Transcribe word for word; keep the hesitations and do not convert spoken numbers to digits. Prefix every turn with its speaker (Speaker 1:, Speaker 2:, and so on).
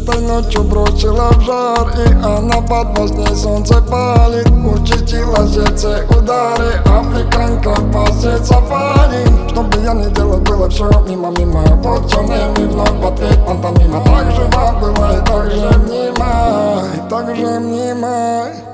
Speaker 1: Этой ночью бросила в жар, и она под во сне солнце палит. Участила сердце удары, африканка пасет сафари. Что бы я ни делал, было все мимо-мимо. Вот все время вновь в ответ пантомима. Так жива была и так же мнима, и так же мнима.